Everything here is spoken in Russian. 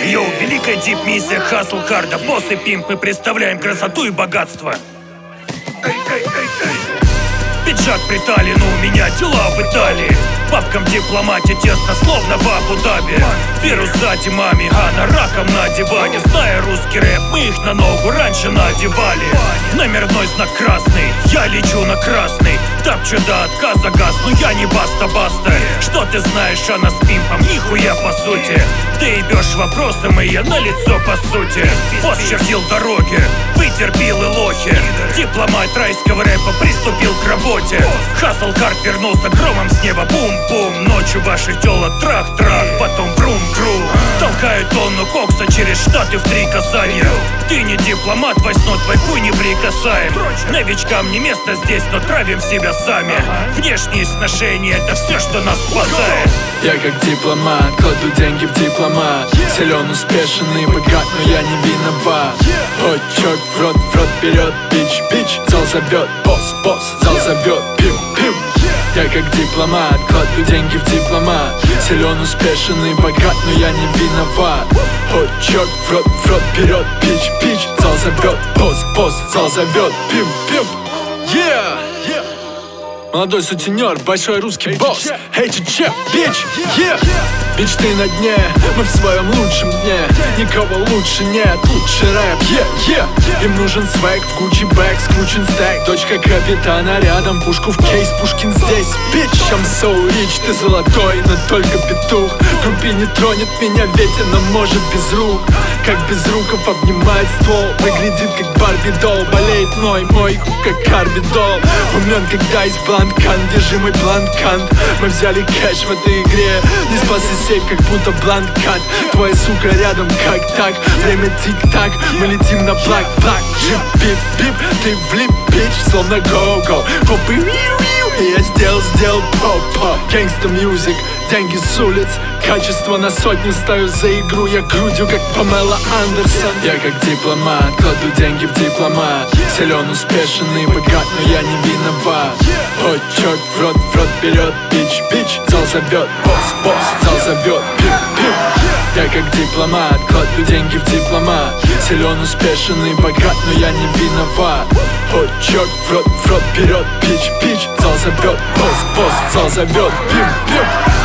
Йоу, великая дип-миссия Hustle Hard, босс и пимп, мы представляем красоту и богатство. Пиджак притален, у меня дела в Италии. Бабкам в дипломате тесно, словно в Абу-Даби. Вирус сзади маме, а на раком на диване. Зная русский рэп, мы их на ногу раньше надевали. Номерной знак красный, я лечу на красный. Тапчу до отказа газ, но я не баста-баста. Что ты знаешь о нас пимпом? Нихуя по сути. Ты ебешь вопросом, и я на лицо по сути. Босс чертил дороги, вытерпел и лохи. Дипломат райского рэпа приступил к работе. Hustle Hard вернулся громом с неба, бум-бум. Ночью ваших телок трах-трах, потом брум-брум. Толкаю тонну кокса через штаты в 3 касания. Ты не дипломат, войсно твой хуй не прикасаем. Новичкам не место здесь, но травим себя сами. Внешние сношения — это все, что нас спасает. Я как дипломат, кладу деньги в дипломат. Силен, успешен и богат, но я не виноват. Ой, черт, в рот берет, бич, зал зовет, босс, зал зовет, пим. Я как дипломат, кладу деньги в дипломат. Силен, успешен и богат, но я не виноват. Ой, черт, в рот берет, бич, зал зовет, босс, зал зовет, пим. Yeah! Молодой сутенер, большой русский босс. HHF, bitch, yeah! Бич, ты на дне, мы в своем лучшем дне. Никого лучше нет, лучше рэп, yeah! Им нужен свэг, в Gucci бэк, скручен стек. Дочка капитана рядом, пушку в кейс, Пушкин здесь. Bitch, I'm so rich, ты золотой, но только петух. Группе не тронет меня ветер, но может без рук. Как без руков обнимает ствол, выглядит как Барби долл. Болеет мой как карбидол. Умен, когда есть бланкан, держи мой бланкан. Мы взяли кэш в этой игре, не спас и сейф, как будто бланкат. Твоя сука рядом, как так? Время тик-так, мы летим на блак. Джип, бип, ты влип, бич, словно go-go. Попы, и я сделал попа. Gangsta music, деньги с улиц, качество на сотню. Ставлю за игру, я грудью, как Памела Андерсон. Я как дипломат, кладу деньги в дипломат. Силен, успешен и богат, но я не виноват. Ой, черт, в рот берет, бич, зал зовет, босс, зал зовет, пим. Я как дипломат, кладу деньги в дипломат. Силен, успешен и богат, но я не виноват. Ой, черт, в рот берет, бич, зал зовет, босс, зал зовет, пим.